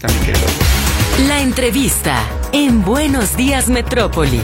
La entrevista en Buenos Días Metrópoli.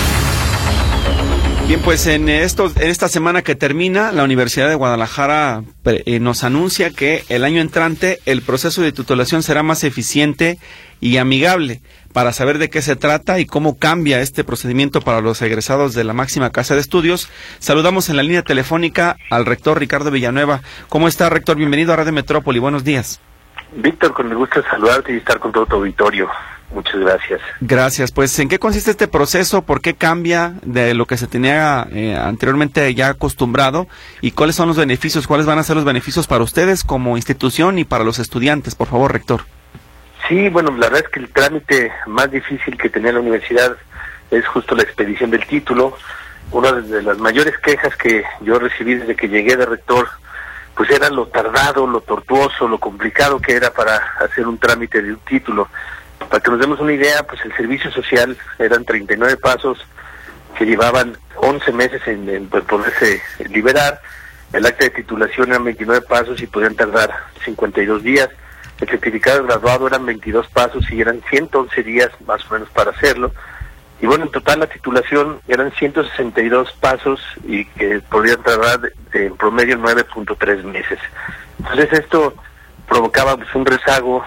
Bien, pues en esta semana que termina, la Universidad de Guadalajara nos anuncia que el año entrante el proceso de titulación será más eficiente y amigable. Para saber de qué se trata y cómo cambia este procedimiento para los egresados de la máxima casa de estudios, saludamos en la línea telefónica al rector Ricardo Villanueva. ¿Cómo está, rector? Bienvenido a Radio Metrópoli. Buenos días. Víctor, con el gusto de saludarte y estar con todo tu auditorio. Muchas gracias. Gracias. Pues, ¿en qué consiste este proceso? ¿Por qué cambia de lo que se tenía anteriormente ya acostumbrado? ¿Y cuáles son los beneficios? ¿Cuáles van a ser los beneficios para ustedes como institución y para los estudiantes? Por favor, rector. Sí, bueno, la verdad es que el trámite más difícil que tenía la universidad es justo la expedición del título. Una de las mayores quejas que yo recibí desde que llegué de rector, pues era lo tardado, lo tortuoso, lo complicado que era para hacer un trámite de un título. Para que nos demos una idea, pues el servicio social eran 39 pasos que llevaban 11 meses en poderse liberar. El acta de titulación eran 29 pasos y podían tardar 52 días. El certificado de graduado eran 22 pasos y eran 111 días más o menos para hacerlo. Y bueno, en total la titulación eran 162 pasos y que podrían tardar en promedio 9.3 meses. Entonces esto provocaba pues un rezago.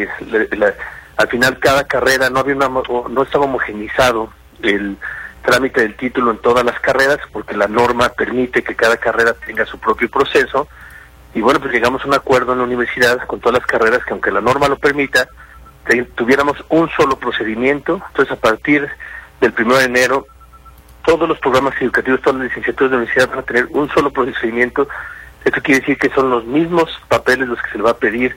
Al final cada carrera no estaba homogenizado el trámite del título en todas las carreras, porque la norma permite que cada carrera tenga su propio proceso. Y bueno, pues llegamos a un acuerdo en la universidad con todas las carreras que, aunque la norma lo permita, tuviéramos un solo procedimiento. Entonces, a partir del 1 de enero, todos los programas educativos, todas las licenciaturas de la universidad van a tener un solo procedimiento. Esto quiere decir que son los mismos papeles los que se le va a pedir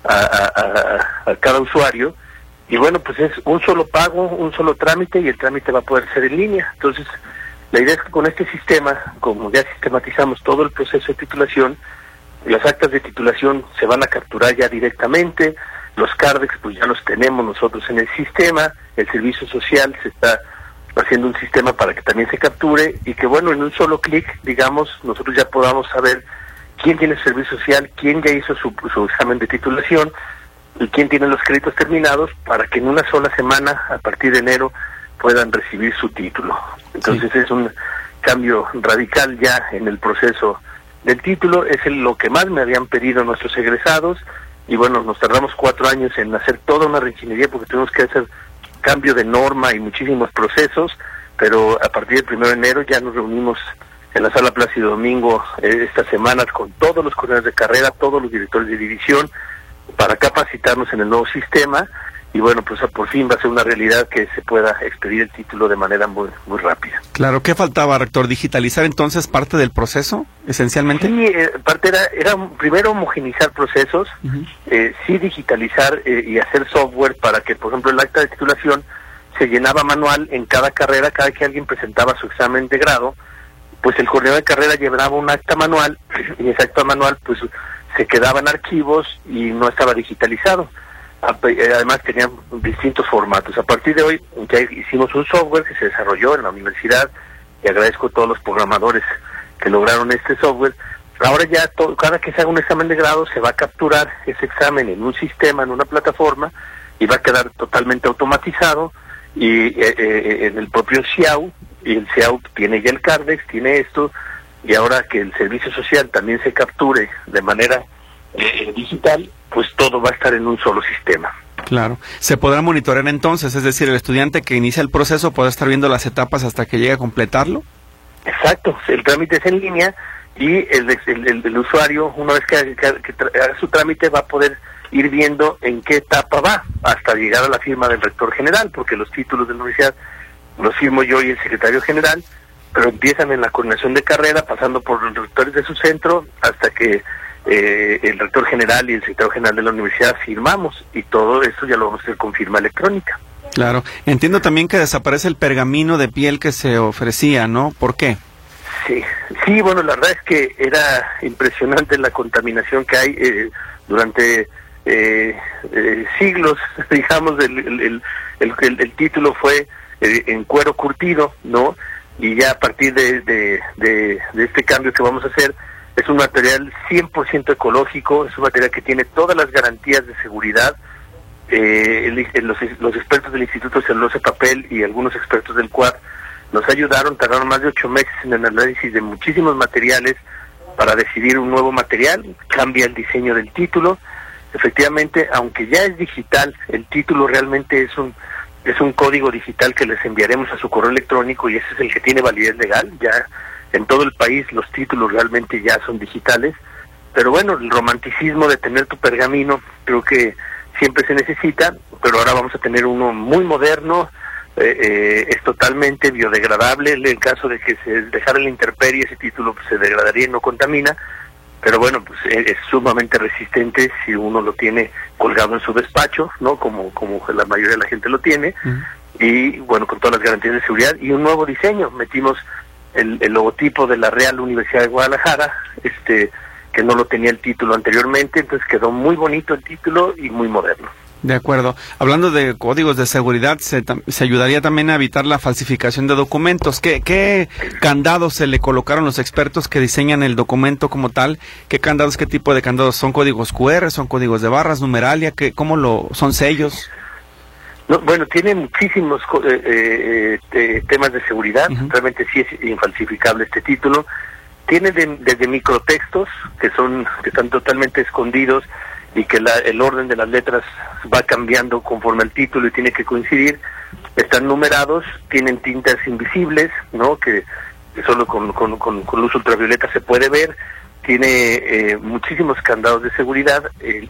a cada usuario. Y bueno, pues es un solo pago, un solo trámite, y el trámite va a poder ser en línea. Entonces, la idea es que con este sistema, como ya sistematizamos todo el proceso de titulación, las actas de titulación se van a capturar ya directamente, los CARDEX pues ya los tenemos nosotros en el sistema, el servicio social se está haciendo un sistema para que también se capture, y que bueno, en un solo clic, digamos, nosotros ya podamos saber quién tiene servicio social, quién ya hizo su examen de titulación y quién tiene los créditos terminados, para que en una sola semana, a partir de enero, puedan recibir su título. Entonces sí, es un cambio radical ya en el proceso del título. Es lo que más me habían pedido nuestros egresados, y bueno, nos tardamos 4 años en hacer toda una reingeniería porque tuvimos que hacer cambio de norma y muchísimos procesos, pero a partir del 1 de enero ya nos reunimos en la Sala Plácido Domingo estas semanas con todos los coordinadores de carrera, todos los directores de división, para capacitarnos en el nuevo sistema. Y bueno, pues por fin va a ser una realidad que se pueda expedir el título de manera muy rápida. Claro, ¿qué faltaba, rector? ¿Digitalizar entonces parte del proceso, esencialmente? Sí, parte era primero homogenizar procesos, sí digitalizar y hacer software para que, por ejemplo, el acta de titulación se llenaba manual en cada carrera. Cada que alguien presentaba su examen de grado, pues el coordinador de carrera llevaba un acta manual, y ese acta manual pues se quedaba en archivos y no estaba digitalizado. Además tenían distintos formatos. A partir de hoy ya hicimos un software que se desarrolló en la universidad, y agradezco a todos los programadores que lograron este software. Ahora ya cada que se haga un examen de grado se va a capturar ese examen en un sistema, en una plataforma, y va a quedar totalmente automatizado, y en el propio CIAU, y el CIAU tiene ya el CARDEX, tiene esto, y ahora que el servicio social también se capture de manera digital, pues todo va a estar en un solo sistema. Claro. ¿Se podrá monitorear entonces? Es decir, el estudiante que inicia el proceso podrá estar viendo las etapas hasta que llegue a completarlo. Exacto. El trámite es en línea, y el usuario, una vez que haga su trámite, va a poder ir viendo en qué etapa va, hasta llegar a la firma del rector general, porque los títulos de la universidad los firmo yo y el secretario general, pero empiezan en la coordinación de carrera, pasando por los rectores de su centro, hasta que el rector general y el secretario general de la universidad firmamos, y todo esto ya lo vamos a hacer con firma electrónica. Claro. Entiendo también que desaparece el pergamino de piel que se ofrecía, ¿no? ¿Por qué? Sí, bueno, la verdad es que era impresionante la contaminación que hay durante siglos, digamos. El título fue en cuero curtido, ¿no? Y ya a partir de este cambio que vamos a hacer, es un material 100% ecológico, es un material que tiene todas las garantías de seguridad, los expertos del Instituto Celulosa Papel y algunos expertos del CUAD nos tardaron más de 8 meses en el análisis de muchísimos materiales para decidir un nuevo material. Cambia el diseño del título. Efectivamente, aunque ya es digital, el título realmente es un código digital que les enviaremos a su correo electrónico, y ese es el que tiene validez legal. Ya en todo el país los títulos realmente ya son digitales, pero bueno, el romanticismo de tener tu pergamino creo que siempre se necesita, pero ahora vamos a tener uno muy moderno. Es totalmente biodegradable. En el caso de que se dejara en la intemperie, ese título pues, se degradaría y no contamina, pero bueno, pues es sumamente resistente si uno lo tiene colgado en su despacho, ¿no? Como la mayoría de la gente lo tiene. Y bueno, con todas las garantías de seguridad y un nuevo diseño. Metimos el logotipo de la Real Universidad de Guadalajara, que no lo tenía el título anteriormente, entonces quedó muy bonito el título y muy moderno. De acuerdo. Hablando de códigos de seguridad, se ayudaría también a evitar la falsificación de documentos. ¿Qué candados se le colocaron los expertos que diseñan el documento como tal? ¿Qué candados, qué tipo de candados? ¿Son códigos QR, son códigos de barras, numeralia? ¿Son sellos? No, bueno, tiene muchísimos temas de seguridad. Realmente sí es infalsificable este título. Tiene desde microtextos que están totalmente escondidos y que el orden de las letras va cambiando conforme al título y tiene que coincidir. Están numerados, tienen tintas invisibles, ¿no? Que solo con luz ultravioleta se puede ver. Tiene muchísimos candados de seguridad.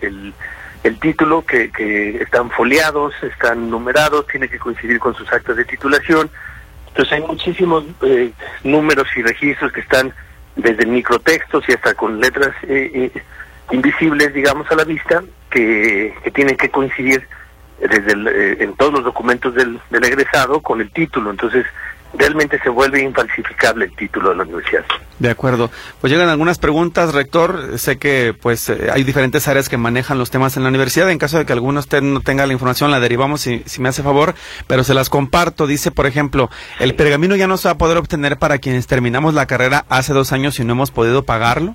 El título que están foliados, están numerados, tiene que coincidir con sus actas de titulación. Entonces hay muchísimos números y registros que están desde microtextos y hasta con letras invisibles, digamos, a la vista, que tienen que coincidir en todos los documentos del egresado con el título. Entonces realmente se vuelve infalsificable el título de la universidad. De acuerdo. Pues llegan algunas preguntas, rector. Sé que pues hay diferentes áreas que manejan los temas en la universidad. En caso de que alguno usted no tenga la información, la derivamos si me hace favor, pero se las comparto. Dice, por ejemplo, el pergamino ya no se va a poder obtener para quienes terminamos la carrera hace 2 años y no hemos podido pagarlo.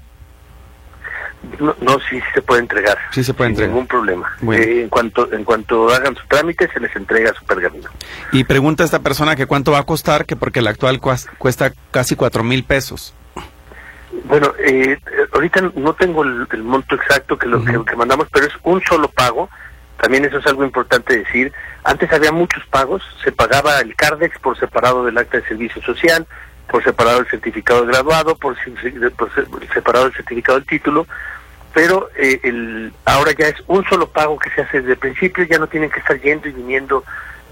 No, sí se puede entregar. Sí se puede entregar. Sin ningún problema. En cuanto hagan su trámite, se les entrega su pergamino. Y pregunta a esta persona que cuánto va a costar, que porque el actual cuesta casi 4,000 pesos. Bueno, ahorita no tengo el monto exacto que mandamos, pero es un solo pago. También eso es algo importante decir. Antes había muchos pagos. Se pagaba el Cardex por separado del acta de servicio social, por separado el certificado de graduado, por separado el certificado del título, pero ahora ya es un solo pago que se hace desde el principio. Ya no tienen que estar yendo y viniendo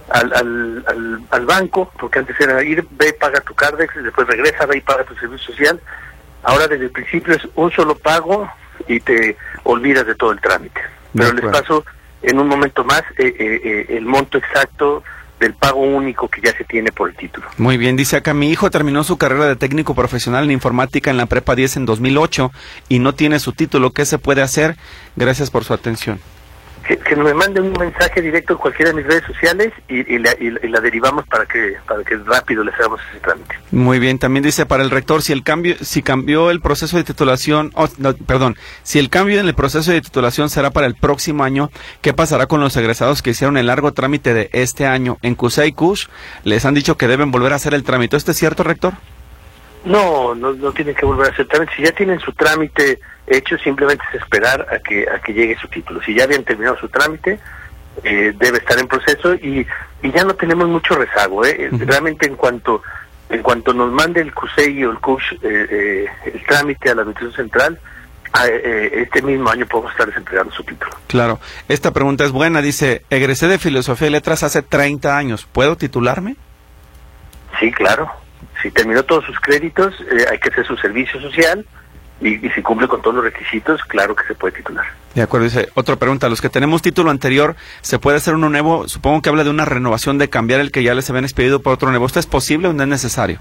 al banco, porque antes era ir, ve, paga tu Cardex, y después regresa, ve y paga tu servicio social. Ahora desde el principio es un solo pago y te olvidas de todo el trámite. Pero les paso en un momento más el monto exacto del pago único que ya se tiene por el título. Muy bien, dice acá, mi hijo terminó su carrera de técnico profesional en informática en la Prepa 10 en 2008 y no tiene su título. ¿Qué se puede hacer? Gracias por su atención. Que me manden un mensaje directo en cualquiera de mis redes sociales y la derivamos para que rápido les hagamos ese trámite. Muy bien, también dice para el rector, si cambió el proceso de titulación, si el cambio en el proceso de titulación será para el próximo año, ¿qué pasará con los egresados que hicieron el largo trámite de este año? En CUSEA y CUSH les han dicho que deben volver a hacer el trámite. ¿Esto es cierto, rector? No tienen que volver a hacer trámite. Si ya tienen su trámite hecho, simplemente es esperar a que llegue su título. Si ya habían terminado su trámite, debe estar en proceso y ya no tenemos mucho rezago. Realmente en cuanto nos mande el CUSEI o el CUSH el trámite a la Administración Central, este mismo año podemos estar entregando su título. Claro. Esta pregunta es buena. Dice, egresé de Filosofía y Letras hace 30 años. ¿Puedo titularme? Sí, claro. Si terminó todos sus créditos, hay que hacer su servicio social y si cumple con todos los requisitos, claro que se puede titular. De acuerdo. Dice, otra pregunta, los que tenemos título anterior, ¿se puede hacer uno nuevo? Supongo que habla de una renovación, de cambiar el que ya les habían expedido por otro nuevo. ¿Esto es posible o no es necesario?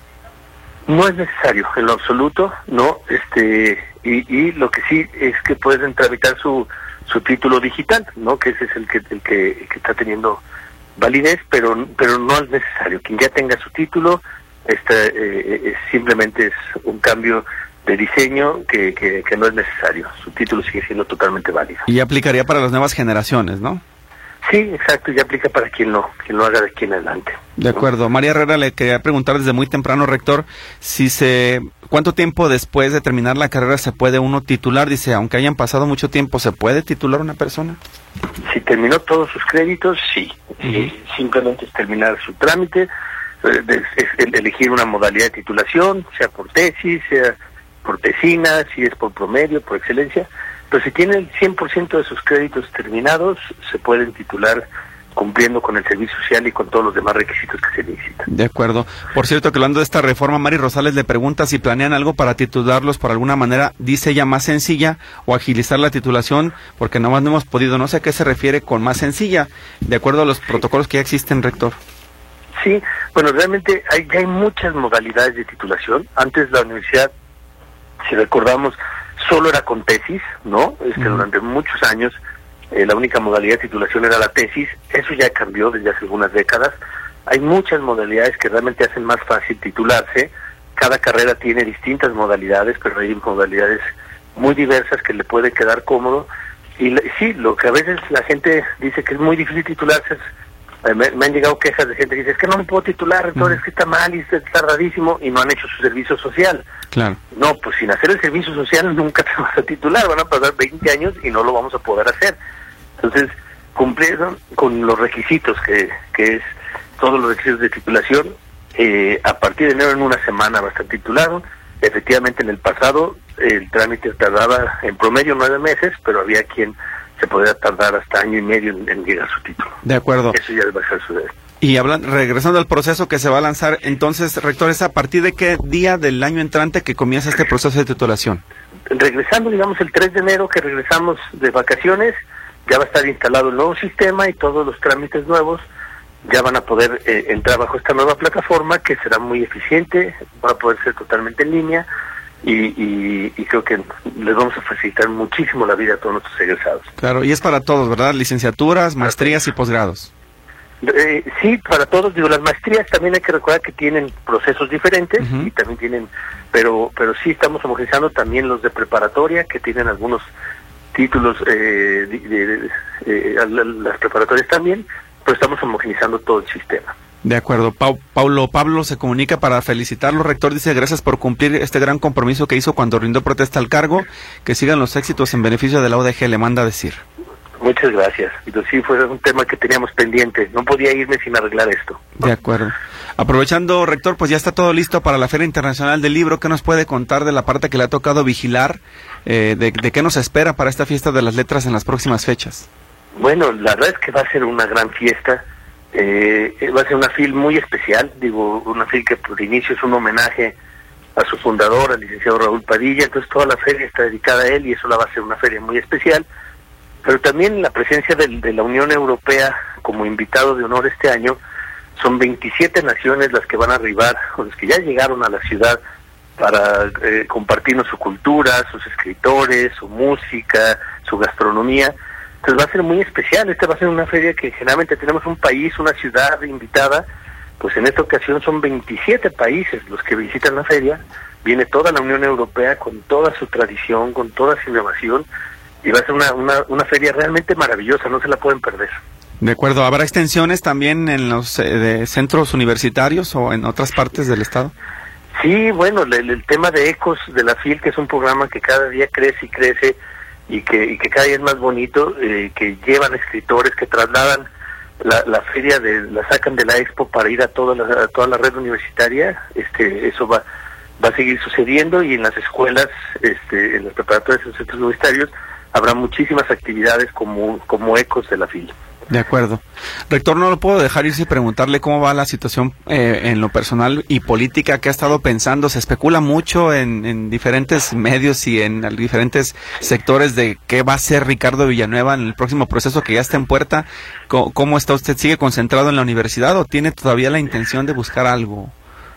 No es necesario, en lo absoluto, no. Y lo que sí es que pueden tramitar su título digital, ¿no? Que ese es el que está teniendo validez, pero no es necesario. Quien ya tenga su título, simplemente es un cambio de diseño que no es necesario. Su título sigue siendo totalmente válido. Y aplicaría para las nuevas generaciones, ¿no? Sí, exacto, y aplica para quien lo haga de aquí en adelante. De acuerdo. María Herrera, le quería preguntar desde muy temprano, rector, ¿cuánto tiempo después de terminar la carrera se puede uno titular? Dice, aunque hayan pasado mucho tiempo, ¿se puede titular una persona? Si terminó todos sus créditos, sí. Simplemente es terminar su trámite, es elegir una modalidad de titulación, sea por tesis, sea por tesina, si es por promedio, por excelencia. Pero si tiene el 100% de sus créditos terminados, se pueden titular cumpliendo con el servicio social y con todos los demás requisitos que se necesitan. De acuerdo. Por cierto, que hablando de esta reforma, Mari Rosales le pregunta si planean algo para titularlos por alguna manera, dice ella, más sencilla, o agilizar la titulación, porque nomás no hemos podido. No sé a qué se refiere con más sencilla, de acuerdo a los protocolos que ya existen, rector. Sí, bueno, realmente hay muchas modalidades de titulación. Antes la universidad, si recordamos, solo era con tesis, ¿no? Durante muchos años la única modalidad de titulación era la tesis. Eso ya cambió desde hace algunas décadas. Hay muchas modalidades que realmente hacen más fácil titularse. Cada carrera tiene distintas modalidades, pero hay modalidades muy diversas que le puede quedar cómodo. Y sí, lo que a veces la gente dice que es muy difícil titularse es, me han llegado quejas de gente que dice, es que no me puedo titular, rector, es que está mal y está tardadísimo, y no han hecho su servicio social. Claro. No, pues sin hacer el servicio social nunca te vas a titular, van a pasar 20 años y no lo vamos a poder hacer. Entonces, cumplieron con los requisitos, que es todos los requisitos de titulación. A partir de enero, en una semana va a estar titulado. Efectivamente, en el pasado el trámite tardaba en promedio 9 meses, pero había quien se podría tardar hasta año y medio en llegar a su título. De acuerdo. Eso ya va a ser su... Y regresando al proceso que se va a lanzar, entonces, rector, ¿es a partir de qué día del año entrante que comienza este proceso de titulación? Regresando, digamos, el 3 de enero que regresamos de vacaciones, ya va a estar instalado el nuevo sistema y todos los trámites nuevos ya van a poder entrar bajo esta nueva plataforma, que será muy eficiente, va a poder ser totalmente en línea, y creo que les vamos a facilitar muchísimo la vida a todos nuestros egresados. Claro, y es para todos, ¿verdad? Licenciaturas, maestrías y posgrados. Sí, para todos. Digo, las maestrías también hay que recordar que tienen procesos diferentes, y también tienen, pero sí estamos homogeneizando también los de preparatoria, que tienen algunos títulos, las preparatorias también, pero estamos homogeneizando todo el sistema. De acuerdo. Pablo se comunica para felicitarlo, rector. Dice, gracias por cumplir este gran compromiso que hizo cuando rindió protesta al cargo. Que sigan los éxitos en beneficio de la UDG, le manda a decir. Muchas gracias. Sí, fue un tema que teníamos pendiente. No podía irme sin arreglar esto. De acuerdo. Aprovechando, rector, pues ya está todo listo para la Feria Internacional del Libro. ¿Qué nos puede contar de la parte que le ha tocado vigilar? ¿De qué nos espera para esta fiesta de las letras en las próximas fechas? Bueno, la verdad es que va a ser una gran fiesta. Va a ser una FIL muy especial. Digo, una FIL que por inicio es un homenaje a su fundador, al licenciado Raúl Padilla. Entonces toda la feria está dedicada a él y eso la va a ser una feria muy especial. Pero también la presencia de la Unión Europea como invitado de honor este año. Son 27 naciones las que van a arribar, o las que ya llegaron a la ciudad para compartirnos su cultura, sus escritores, su música, su gastronomía. Entonces va a ser muy especial. Esta va a ser una feria que generalmente tenemos un país, una ciudad invitada. Pues en esta ocasión son 27 países los que visitan la feria. Viene toda la Unión Europea con toda su tradición, con toda su innovación. Y va a ser una feria realmente maravillosa, no se la pueden perder. De acuerdo. ¿Habrá extensiones también en los centros universitarios o en otras partes del estado? Sí, bueno, el tema de Ecos de la FIL, que es un programa que cada día crece y crece, y que cada día es más bonito, que llevan escritores, que trasladan la feria, la sacan de la expo para ir a toda la red universitaria. Eso va a seguir sucediendo, y en las escuelas, en las preparatorias y en los centros universitarios, habrá muchísimas actividades como Ecos de la FIL. De acuerdo. Rector, no lo puedo dejar ir sin preguntarle cómo va la situación en lo personal y política que ha estado pensando. Se especula mucho en diferentes medios y en diferentes sectores de qué va a hacer Ricardo Villanueva en el próximo proceso que ya está en puerta. ¿Cómo está usted? ¿Sigue concentrado en la universidad o tiene todavía la intención de buscar algo?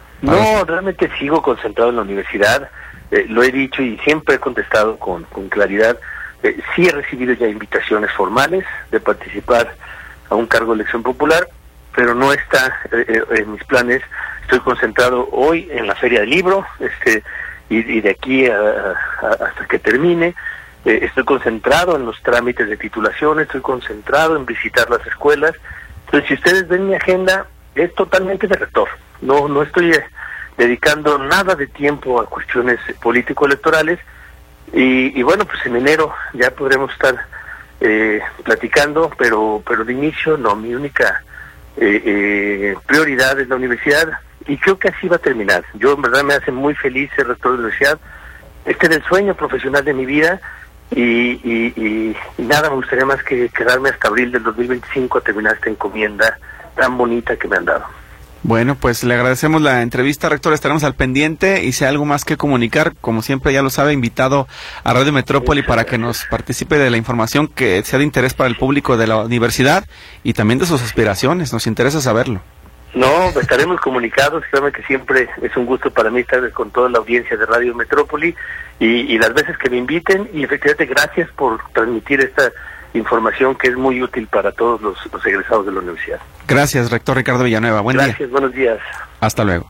No, realmente sigo concentrado en la universidad. Lo he dicho y siempre he contestado con claridad. Sí he recibido ya invitaciones formales de participar a un cargo de elección popular, pero no está en mis planes. Estoy concentrado hoy en la Feria del Libro, y de aquí hasta que termine, estoy concentrado en los trámites de titulación, estoy concentrado en visitar las escuelas. Entonces, si ustedes ven mi agenda, es totalmente de rector. No estoy dedicando nada de tiempo a cuestiones político-electorales. Y bueno, pues en enero ya podremos estar platicando, pero de inicio no, mi única prioridad es la universidad, y creo que así va a terminar. Yo en verdad me hace muy feliz ser rector de la universidad. Este es el sueño profesional de mi vida, y nada, me gustaría más que quedarme hasta abril del 2025 a terminar esta encomienda tan bonita que me han dado. Bueno, pues le agradecemos la entrevista, rector, estaremos al pendiente, y si hay algo más que comunicar, como siempre ya lo sabe, invitado a Radio Metrópoli para que nos participe de la información que sea de interés para el público de la universidad y también de sus aspiraciones, nos interesa saberlo. No, estaremos comunicados, créanme que siempre es un gusto para mí estar con toda la audiencia de Radio Metrópoli y las veces que me inviten, y efectivamente gracias por transmitir esta información que es muy útil para todos los egresados de la universidad. Gracias, rector Ricardo Villanueva. Buen día. Gracias, buenos días. Hasta luego.